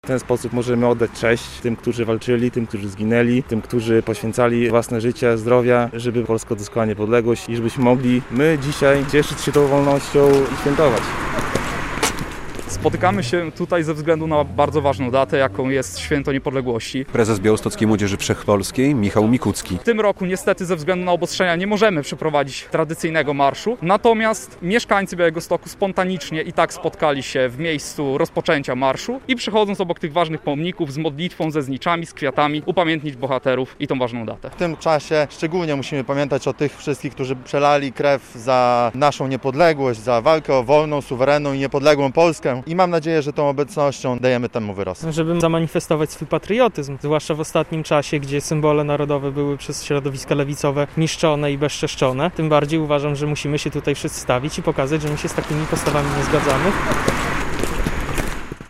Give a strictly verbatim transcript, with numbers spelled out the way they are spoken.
W ten sposób możemy oddać cześć tym, którzy walczyli, tym, którzy zginęli, tym, którzy poświęcali własne życie, zdrowia, żeby Polska odzyskała niepodległość i żebyśmy mogli my dzisiaj cieszyć się tą wolnością i świętować. Spotykamy się tutaj ze względu na bardzo ważną datę, jaką jest Święto Niepodległości. Prezes Białostockiej Młodzieży Wszechpolskiej Michał Mikucki. W tym roku niestety ze względu na obostrzenia nie możemy przeprowadzić tradycyjnego marszu, natomiast mieszkańcy Białegostoku spontanicznie i tak spotkali się w miejscu rozpoczęcia marszu i przychodząc obok tych ważnych pomników z modlitwą, ze zniczami, z kwiatami, upamiętnić bohaterów i tą ważną datę. W tym czasie szczególnie musimy pamiętać o tych wszystkich, którzy przelali krew za naszą niepodległość, za walkę o wolną, suwerenną i niepodległą Polskę. I mam nadzieję, że tą obecnością dajemy temu wyrost. Żeby zamanifestować swój patriotyzm, zwłaszcza w ostatnim czasie, gdzie symbole narodowe były przez środowiska lewicowe niszczone i bezczeszczone. Tym bardziej uważam, że musimy się tutaj przedstawić i pokazać, że my się z takimi postawami nie zgadzamy.